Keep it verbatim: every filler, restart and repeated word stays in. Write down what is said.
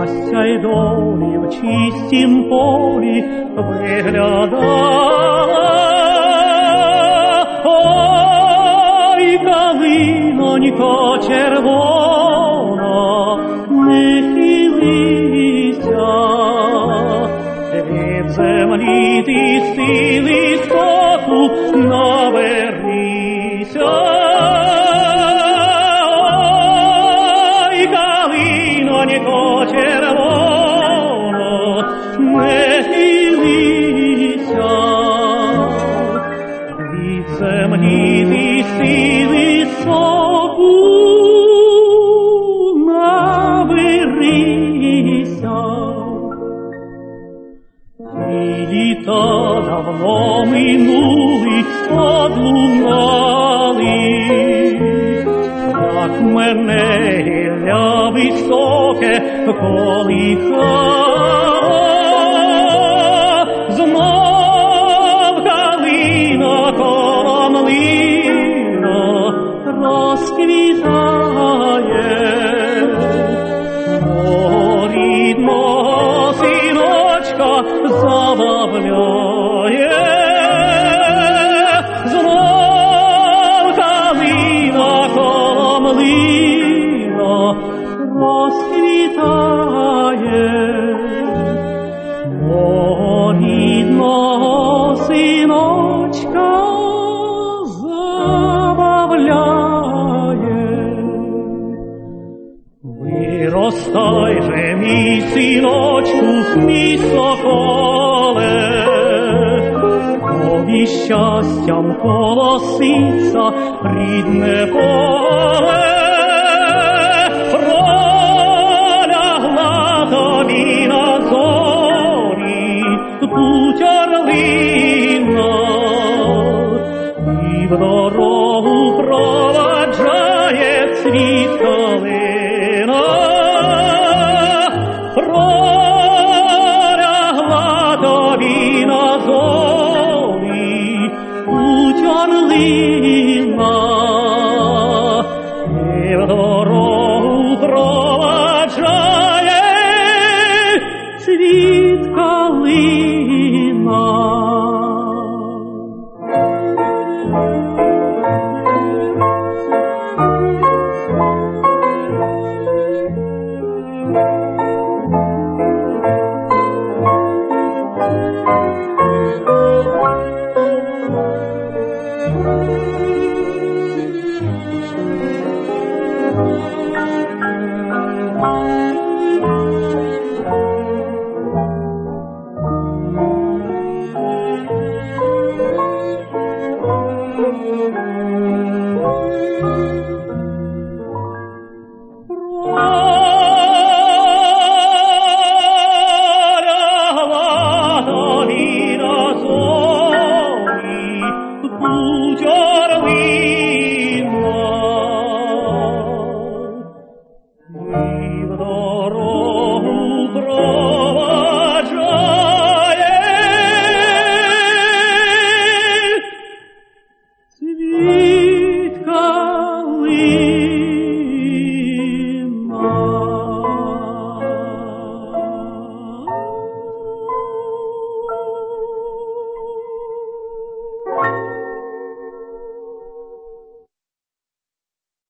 щастя й долі в чистім полі виглядала. Ой, калинонько червона, не хилися, від землі ти сили стоку наберися. Ой, калинонько червона, не хилися, від землі ти сили стоку наберися. І літа давно минули, одлунали, як мене гілля високе колихало. Знов калина коло млина розквітає, мого рідного синочка забавляє. Знов калина коло млина розквітає, мого рідного синочка забавляє. Виростай же, мій синочку, мій соколе, тобі щастям колоситься рідне поле. Пролягла тобі на зорі путь орлина, і в дорогу проваджає цвіт калина. Пролягла тобі на зорі путь орлина, і в дорогу проваджає цвіт калина. Thank you.